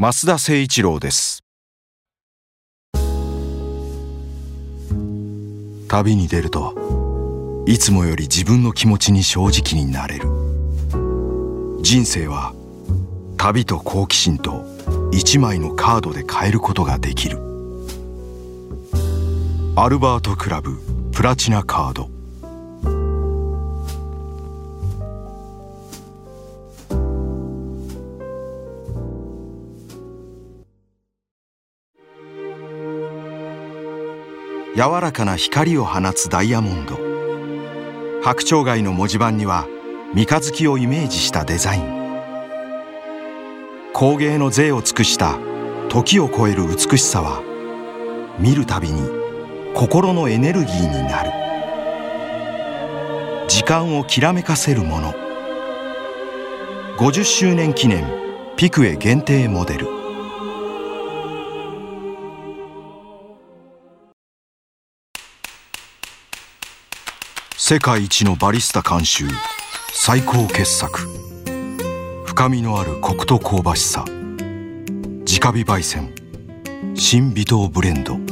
増田誠一郎です。旅に出るといつもより自分の気持ちに正直になれる。人生は旅と好奇心と1枚のカードで変えることができる。アルバートクラブプラチナカード。柔らかな光を放つダイヤモンド。白鳥貝の文字盤には三日月をイメージしたデザイン。工芸の贅を尽くした時を超える美しさは見るたびに心のエネルギーになる。時間をきらめかせるもの。50周年記念ピクエ限定モデル。世界一のバリスタ監修最高傑作。深みのあるコクと香ばしさ。直火焙煎新微糖ブレンド。